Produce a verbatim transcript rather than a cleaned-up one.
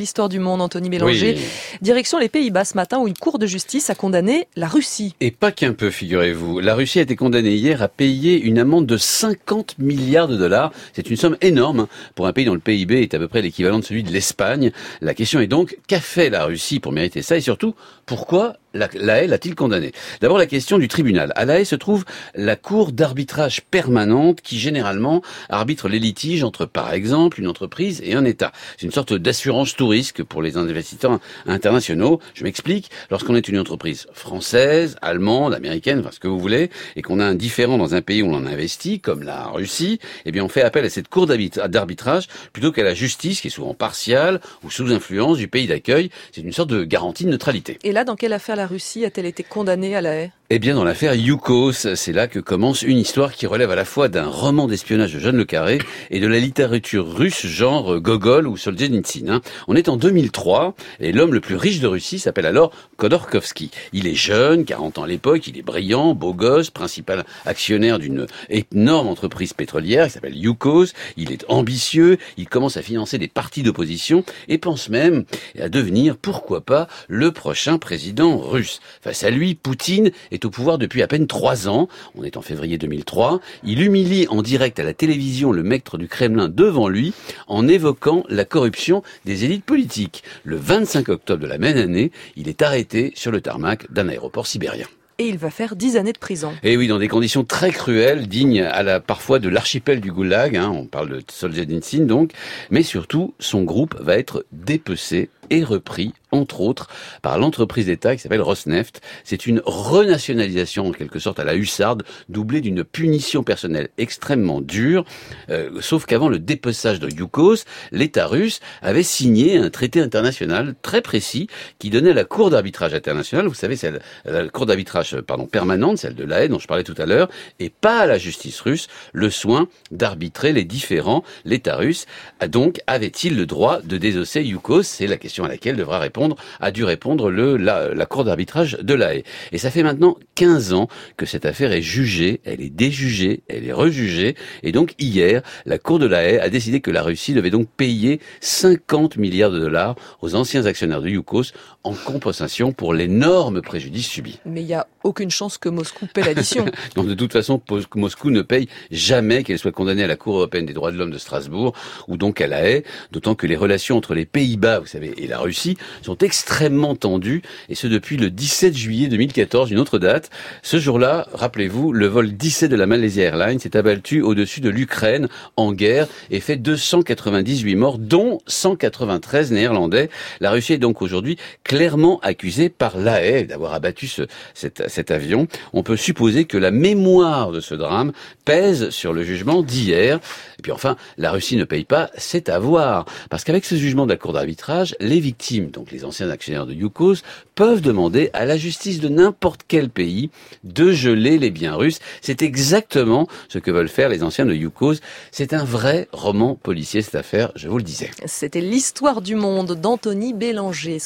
l'histoire du monde, Anthony Bélanger. Oui. Direction les Pays-Bas ce matin où une cour de justice a condamné la Russie. Et pas qu'un peu, figurez-vous. La Russie a été condamnée hier à payer une amende de cinquante milliards de dollars. C'est une somme énorme pour un pays dont le P I B est à peu près l'équivalent de celui de l'Espagne. La question est donc, qu'a fait la Russie pour mériter ça? Et surtout, pourquoi la, la Haye l'a-t-il condamné? D'abord, la question du tribunal. À La Haye se trouve la cour d'arbitrage permanente qui, généralement, arbitre les litiges entre, par exemple, une entreprise et un État. C'est une sorte d'assurance tout risque pour les investisseurs internationaux. Je m'explique. Lorsqu'on est une entreprise française, allemande, américaine, enfin ce que vous voulez, et qu'on a un différend dans un pays où l'on investit, comme la Russie, eh bien on fait appel à cette cour d'arbitrage plutôt qu'à la justice, qui est souvent partiale ou sous influence du pays d'accueil. C'est une sorte de garantie de neutralité. Et là, dans quelle affaire la Russie a-t-elle été condamnée à La Haye? Eh bien, dans l'affaire Yukos, c'est là que commence une histoire qui relève à la fois d'un roman d'espionnage de Jeanne Le Carré et de la littérature russe genre Gogol ou Solzhenitsyn. Hein. On est en deux mille trois et l'homme le plus riche de Russie s'appelle alors Khodorkovsky. Il est jeune, quarante ans à l'époque, il est brillant, beau gosse, principal actionnaire d'une énorme entreprise pétrolière qui s'appelle Yukos. Il est ambitieux, il commence à financer des partis d'opposition et pense même à devenir, pourquoi pas, le prochain président russe. Face à lui, Poutine est au pouvoir depuis à peine trois ans. On est en février deux mille trois. Il humilie en direct à la télévision le maître du Kremlin devant lui en évoquant la corruption des élites politiques. Le vingt-cinq octobre de la même année, il est arrêté sur le tarmac d'un aéroport sibérien. Et il va faire dix années de prison. Et oui, dans des conditions très cruelles, dignes à la, parfois de l'archipel du Goulag, hein, on parle de Solzhenitsyn donc, mais surtout, son groupe va être dépecé et repris, entre autres, par l'entreprise d'État qui s'appelle Rosneft. C'est une renationalisation, en quelque sorte, à la hussarde, doublée d'une punition personnelle extrêmement dure, euh, sauf qu'avant le dépeçage de Yukos, l'État russe avait signé un traité international très précis qui donnait à la Cour d'arbitrage internationale, vous savez, c'est la, la Cour d'arbitrage pardon, permanente, celle de La Haye dont je parlais tout à l'heure, et pas à la justice russe, le soin d'arbitrer les différends. L'État russe a donc, avait-il le droit de désosser Yukos? C'est la question à laquelle devra répondre, a dû répondre le, la, la cour d'arbitrage de La Haye. Et ça fait maintenant quinze ans que cette affaire est jugée, elle est déjugée, elle est rejugée, et donc hier, la cour de La Haye a décidé que la Russie devait donc payer cinquante milliards de dollars aux anciens actionnaires de Yukos en compensation pour l'énorme préjudice subi. Mais il n'y a aucune chance que Moscou paie l'addition. Donc de toute façon, Moscou ne paye jamais qu'elle soit condamnée à la Cour européenne des droits de l'homme de Strasbourg, ou donc à La Haye, d'autant que les relations entre les Pays-Bas, vous savez, et la Russie sont extrêmement tendues, et ce depuis le dix-sept juillet deux mille quatorze, une autre date. Ce jour-là, rappelez-vous, le vol dix-sept de la Malaysia Airlines s'est abattu au-dessus de l'Ukraine en guerre et fait deux cent quatre-vingt-dix-huit morts, dont cent quatre-vingt-treize néerlandais. La Russie est donc aujourd'hui clairement accusée par La Haye d'avoir abattu ce, cet, cet avion. On peut supposer que la mémoire de ce drame pèse sur le jugement d'hier. Et puis enfin, la Russie ne paye pas, c'est à voir. Parce qu'avec ce jugement de la Cour d'arbitrage, les victimes, donc les anciens actionnaires de Yukos, peuvent demander à la justice de n'importe quel pays de geler les biens russes. C'est exactement ce que veulent faire les anciens de Yukos. C'est un vrai roman policier, cette affaire, je vous le disais. C'était l'histoire du monde d'Anthony Bélanger.